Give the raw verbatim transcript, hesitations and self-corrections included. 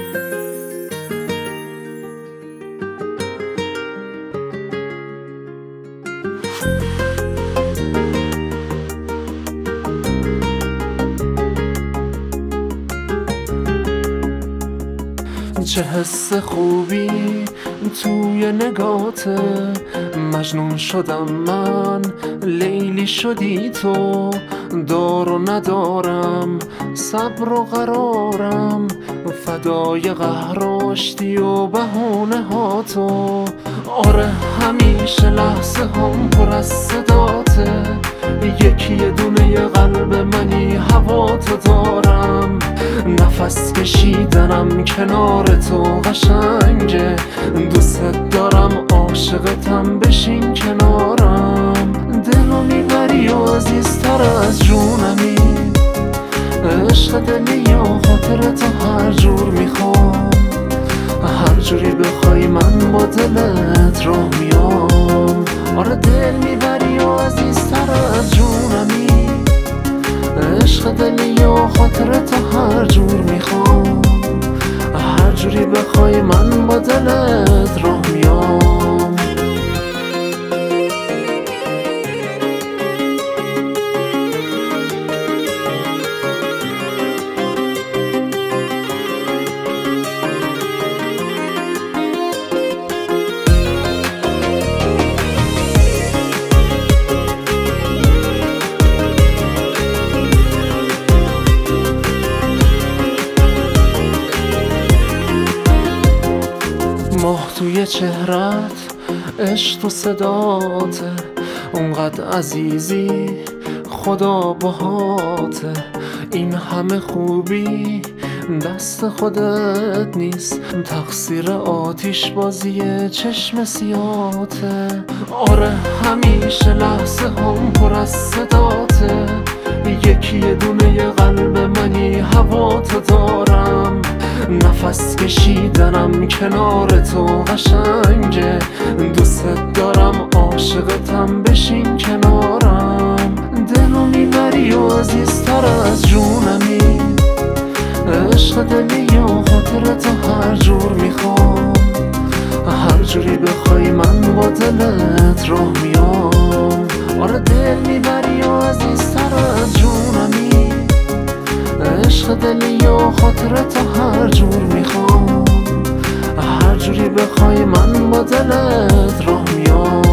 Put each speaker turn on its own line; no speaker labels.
چه حس خوبی توی نگاته، مجنون شدم من، لیلی شدی تو. دار و ندارم، صبر و قرارم، فدای قهر و آشتی و بهونه ها تو. آره همیشه لحظه هم پر از صداته، یکی یه دونه ی قلب منی، هوا تو دارم. نفس کشیدنم کنار تو قشنگه، دوست دارم عاشقتم، بشین کنارم. دلو میبری و عزیزتر از جونمی، عشق دلی و خاطر تو هر جور میخوام. هر جوری بخوای من با دلت راه میام. آره دل میبری و عزیزتر از جونمی، عشق دلی و خاطر تو هر جور میخوام. هر جوری بخوای من با دلت راه میام. ماه توی چهرت، عشق و صداته، اونقدر عزیزی خدا باهاته. این همه خوبی دست خودت نیست، تقصیر آتیش بازی چشم سیاته. آره همیشه لحظه هم پر از صداته، یکی یه دونه ی قلب منی، هوا تو دارم. نفس کشیدنم کنار تو قشنگه، دوست دارم عاشقتم، بشین کنارم. دلو میبری و عزیزتر از جونمی، عشق دلی و خاطر تو هر جور میخوام. هر جوری بخوای من با دلت راه میام. آره دل میبری و عزیزتر از جونمی، عشق دلی و خاطر تو هر جور میخوام. هر جوری بخوای من با دلت راه میام.